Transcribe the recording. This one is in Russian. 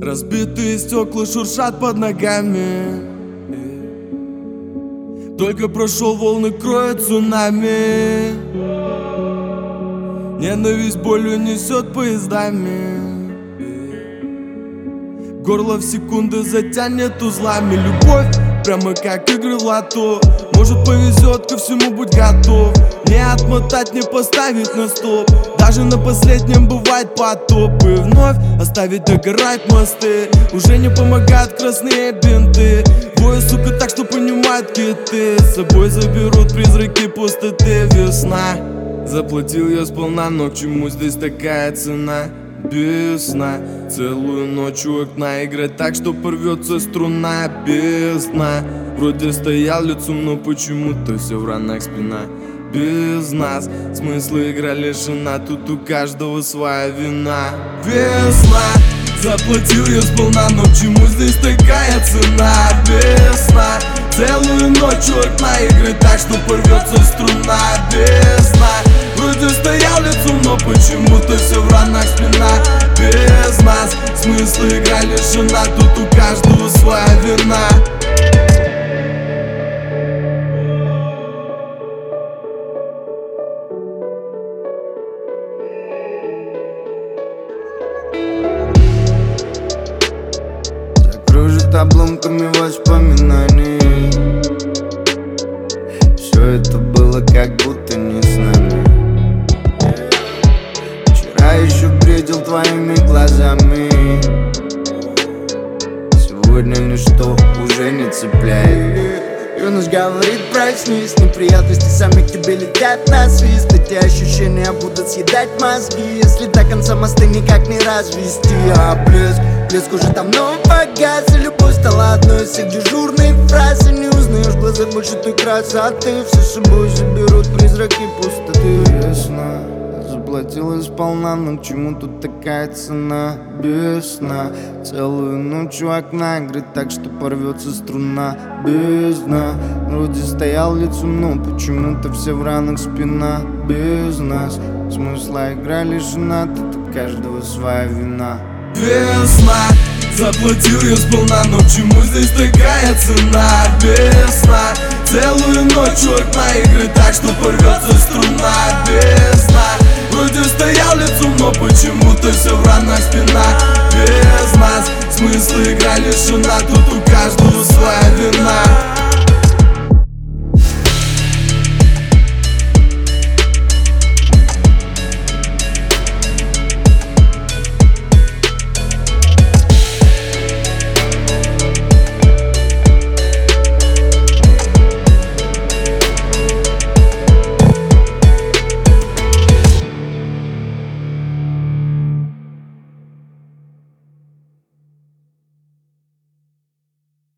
Разбитые стекла шуршат под ногами. Только прошел, волны кроют цунами. Ненависть болью несет поездами. Горло в секунды затянет узлами. Любовь прямо как игры в лото. Может повезет, ко всему будь готов. Не отмотать, не поставить на стоп. Даже на последнем бывает потоп. И вновь оставить догорать мосты. Уже не помогают красные бинты. Двое, сука, так что понимают киты. С собой заберут призраки пустоты. Весна. Заплатил я сполна, но к чему здесь такая цена? Без сна, целую ночь у окна. Играть так, что порвется струна. Без сна. Вроде стоял лицом, но почему-то все в ранах спина. Без нас смысла игра лишена. Тут у каждого своя вина. Весна. Заплатил я сполна, но к чему здесь такая цена? Без сна. Целую ночь у окна. Играть так, что порвется струна. Без сна. Вроде стоял лицом, но почему-то все в ранах спина. Без нас смысла игра лишена. Тут у каждого своя вина. Закружит обломками воспоминаний. Все это было как будто не с нами. Вчера еще бредил твоими глазами. Сегодня ничто уже не цепляет. Юность говорит, проснись. Неприятности сами к тебе летят на свист. Эти ощущения будут съедать мозги, если до конца мосты никак не развести. А блеск уже давно погас. И любовь стала одной из всех дежурных фраз. И не узнаешь в глазах больше той красоты. Все с собой заберут призраки пустоты. Весна. Заплатила сполна, но к чему тут такая цена? Без сна. Целую ночь у окна. Играть так, что порвется струна. Без дна. Вроде стоял лицом, но почему-то все в ранах спина. Без нас смысла игра лишена. Тут у каждого своя вина. Весна. Заплатил я сполна, но к чему здесь такая цена? Без сна. Целую ночь у окна. Играть так, что порвется струна. Без сна. Вроде стоял лицом, но почему-то все в ранах спина. Без нас смысла игра лишена. Тут у каждого своя вина.